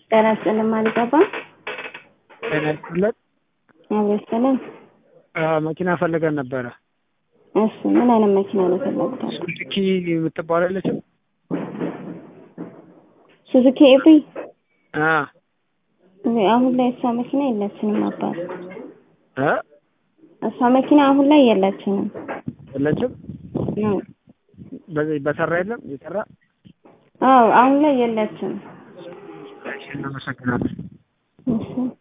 ጤና ማሊባባ ጤና አብስተን መኪና ፈልገን ነበር። እሺ ምን አይነት መኪና ነው ፈለግታችሁ? ሱዙኪ የምትባላለች ሱዙኪ ኤቪ አሁን ላይ እሷ መኪና የለችንም አባት እሷ መኪና አሁን ላይ የለችንም። ነው በሰራ የለም የሰራ አሁን ላይ የለችም። እሺ እናመሰግናለን። እሺ